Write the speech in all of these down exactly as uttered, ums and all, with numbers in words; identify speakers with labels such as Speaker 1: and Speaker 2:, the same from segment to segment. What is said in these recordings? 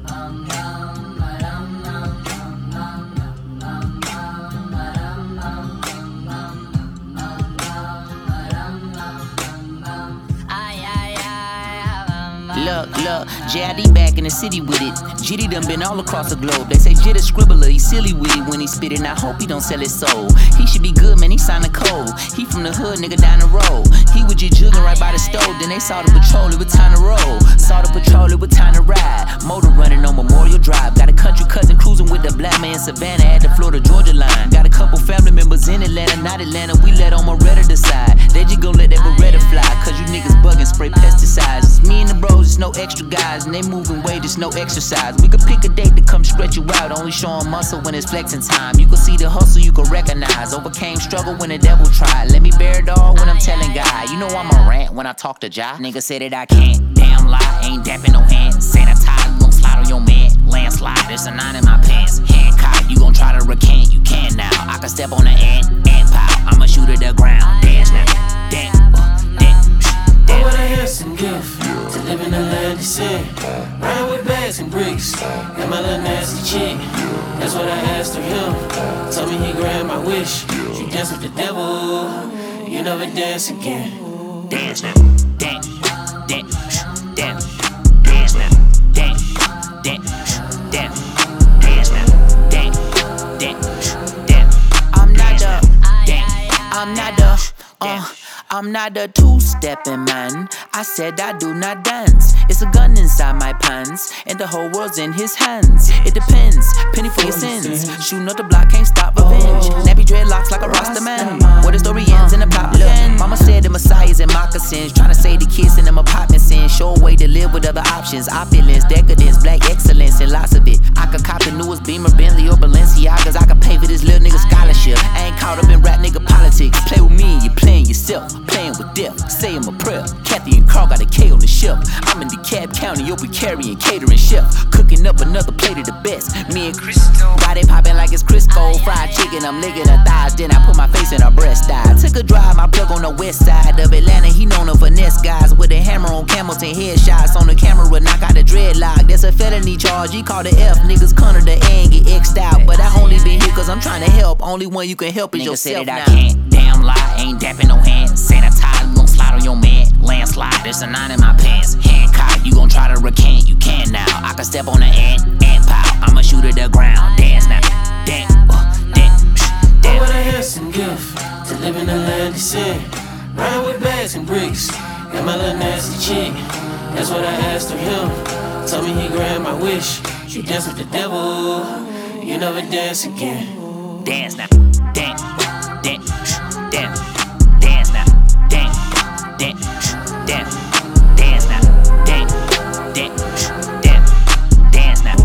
Speaker 1: Look, look, J I D back in the city with it. Jitty done been all across the globe. They say Jit a scribbler, he silly with it when he spit it. And I hope he don't sell his soul. He should be good, man, he signed a code. He from the hood, nigga, down the road. He was just jugging right by the stove. Then they saw the patrol, it was time to roll. Saw the patrol, it was time to ride. Motor running on Memorial Drive. Got a country cousin cruising with the black man Savannah at the Florida-Georgia line. Got a couple family members in Atlanta, not Atlanta. We let on Moretta decide. They just gon' let that Beretta fly. Cause you niggas bugging, spray pesticides. It's me and the bros, it's no extra guys. And they moving weight, it's no exercise. We could pick a date to come stretch you out. Only showing muscle when it's flexing time. You can see the hustle, you can recognize. Overcame struggle when the devil tried. Let me bear it all when I'm telling God. You know I'm a rant when I talk to Jah. Nigga said that I can't. Damn lie, ain't dapping no hand. Sanitize, you gon' slide on your man. Landslide, there's a nine in my pants. Hand cocked, you gon' try to recant. You can now. I can step on the ant, ant pile. I'ma shoot at the ground. Dance now. Dance, uh, dance, dance.
Speaker 2: What a handsome gift to live in the land of sin. Ride with bags and bricks. Got my little nasty chick. That's what I asked of him. Told me he grabbed my wish. You dance with the devil, you never dance again.
Speaker 1: Dance now. Dance, dance, dance. Dance now. Dance, dance, dance. Dance now. Dance, dance, dance. I'm not the, dance. I'm not the, uh. I'm not a two-stepping man. I said I do not dance. It's a gun inside my pants, and the whole world's in his hands. It depends, penny for your sins. Shooting up the block, can't stop revenge. Nappy dreadlocks like a Rasta man. Where the story ends and the plot begins. Mama said the Messiah's in moccasins, trying to say the kids in them apartment sin. Show a way to live with other options. Opulence, decadence, black excellence, and lots of it. I could cop the newest Beamer, Bentley, or Balenciagas. I could pay for this little nigga scholarship. I ain't caught up in rap nigga politics. Play with me, you playing yourself. Playing with death, say I'm a prayer. Kathy and Carl got a K on the shelf. I'm in DeKalb County, you'll be carrying catering chef. Cooking up another plate of the best. Me and Crystal, body popping like it's Crisco. Fried chicken, I'm licking her thighs. Then I put my face in her breast. I took a drive, my plug on the west side of Atlanta. He known to finesse guys with a hammer on Hamilton headshots. On the camera, knock out the dreadlock. That's a felony charge. He called the F. Niggas corner the A and get X'd out. But I only been here cause I'm trying to help. Only one you can help is nigga
Speaker 2: yourself
Speaker 1: said that
Speaker 2: now.
Speaker 1: I can't. Damn lie, ain't dapping no hand. Sanitize, you gon' slide on your man. Landslide, there's a nine in my pants. Hand cocked, you gon' try to recant. You can now. I can step on the ant, ant pile. I'ma shoot at the ground. Dance now. Dance, uh, dance, dance.
Speaker 2: What a handsome gift to live in the land of sin. Ride with bags and bricks. Got my little nasty chick. That's what I asked of him. Told me he grabbed my wish. You dance with the devil, you never dance again.
Speaker 1: Dance now. Dance, dance, dance. Dance now. Dance, dance, dance. Dance now. Dance, dance, dance. Dance now.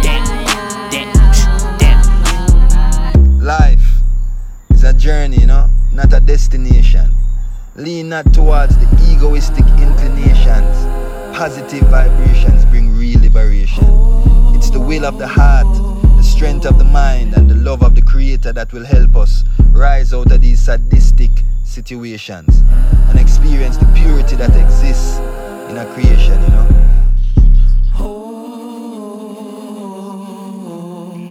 Speaker 1: Dance, dance, dance.
Speaker 3: Life is a journey, you know, not a destination. Lean not towards the egoistic inclinations. Positive vibrations bring real liberation. It's the will of the heart, the strength of the mind, and the love of the Creator that will help us rise out of these sadistic situations and experience the purity that exists in our creation, you know.